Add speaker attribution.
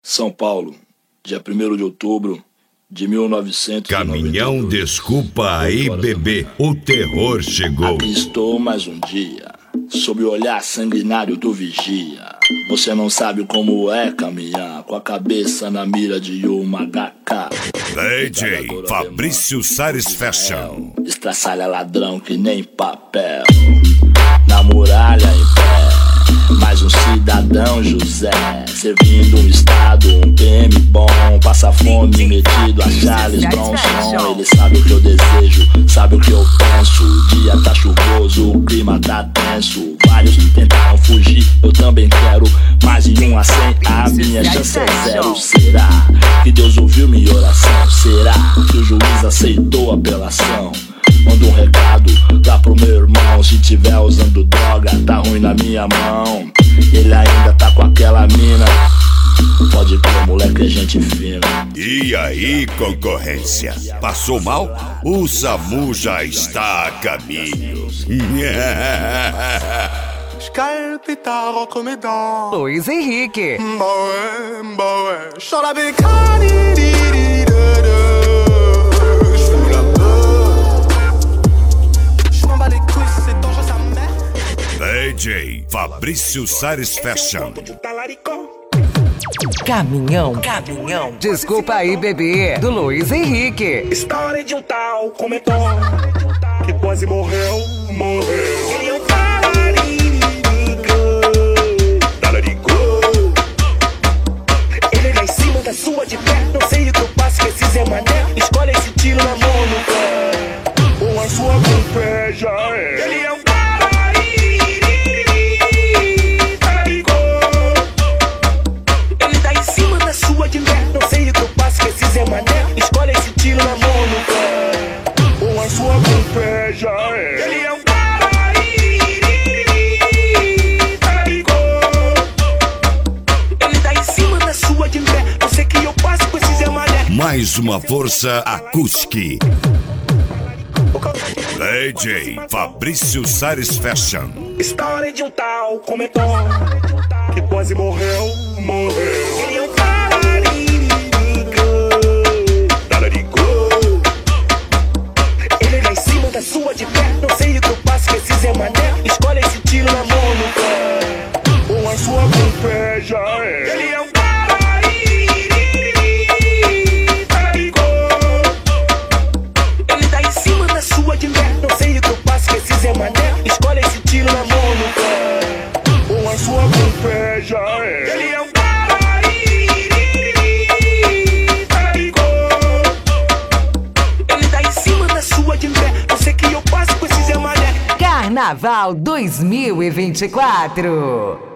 Speaker 1: São Paulo, dia 1º de outubro de 1992.
Speaker 2: Caminhão, desculpa aí, bebê, o terror chegou.
Speaker 1: Aqui estou mais um dia, sob o olhar sanguinário do vigia. Você não sabe como é caminhar com a cabeça na mira de uma HK.
Speaker 2: DJ Fabrício Sares Fashion.
Speaker 1: Estraçalha ladrão que nem papel. Na muralha em pé, mais um cidadão José, servindo um estado, um PM bom. Passa fome metido a Charles Bronson. Ele sabe o que eu desejo, sabe o que eu penso. O dia tá chuvoso, o clima tá tenso. Vários tentaram fugir, eu também quero. Mais de 1 a 100, a minha chance é 0. Será que Deus ouviu minha oração? Será que o juiz aceitou a apelação? Manda um recado lá pro meu irmão. Se tiver usando droga, tá ruim na minha mão. Ele ainda tá com aquela mina. Pode crer, moleque, é gente fina.
Speaker 2: E aí, concorrência? Passou mal? O SAMU já está a caminho.
Speaker 3: Scalpita entre mes dents.
Speaker 4: Luiz Henrique.
Speaker 3: Bah ouais. J'sors la bécane. J'fume la peur. J'm'en bats les couilles, c'est dangereux, sa mère.
Speaker 2: DJ Fabrício Sares Fashion.
Speaker 4: Caminhão, desculpa aí, bebê, do Luiz Henrique.
Speaker 5: História de um tal comentou que quase morreu. Ele é um talarico. Ele lá em cima da sua de pé. Não sei o que eu faço que esse Zé Mané. Escolhe esse tiro na mão no pé, ou a sua com pé já é. Ele é um sua de pé, não sei o que eu faço que esse Zé Mané. Escolhe esse tiro na mão no pé, ou a sua com pé já é. Ele é um ele tá em cima da sua de pé, não sei o que eu faço com esse Zé Mané.
Speaker 2: Mais uma força acústica. DJ Fabrício Sares Fashion.
Speaker 5: História de um tal comentou que quase morreu. Ele é um talarico. Ele lá em cima da sua de pé, não sei o que eu faço que esse Zé Mané. Escolhe esse tiro na mão no pé, ou a sua com pé já é. Ele é um talarico. Ele tá em cima da sua de pé, não sei o que eu faço que esse Zé Mané. Escolhe esse tiro na mão no pé, ou a sua com pé já é. Ele é um
Speaker 4: Carnaval 2024.